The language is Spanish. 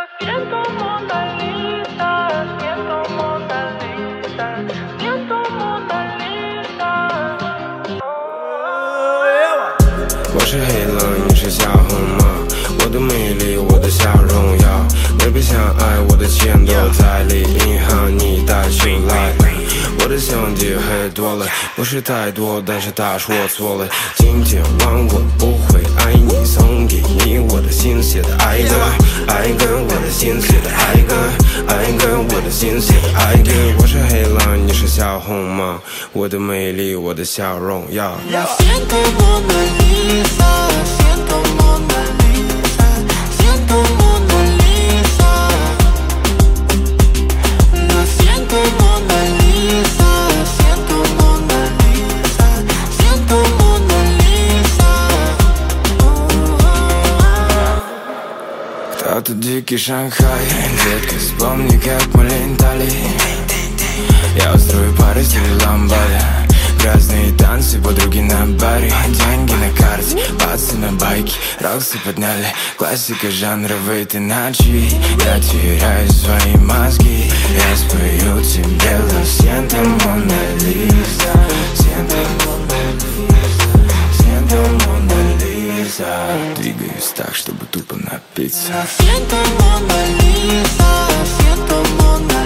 Siento Mona Lisa, siento Mona Lisa, siento Mona Lisa。 我是黑了，你是小红帽，我的美丽，我的笑容要未必相爱，我的钱都在里银行你带进来。我的兄弟很多了，不是太多，但是他说错了。今天晚我不会爱你，送给你我的心血的爱歌，爱歌，我的心血的爱歌，爱歌，我的心血的爱歌。我是黑狼，你是小红帽，我的美丽，我的笑容要。 Siento Mona Lisa, siento Mona Lisa, siento Mona Lisa. No siento Mona Lisa, siento Mona Lisa, siento Mona Lisa. Кто-то дикий Шанхай, детка, вспомни, как мы летали. Я устрою пару стилей ламбада. Грязные танцы, подруги на баре. Деньги на карте, пацы на байке. Роксы подняли, классика жанра выйти ночи. Я теряю свои мозги. Я спою тебе lo siento Mona Lisa, siento Mona Lisa, siento Mona Lisa. Двигаюсь так, чтобы тупо напиться. Siento Mona Lisa, siento Mona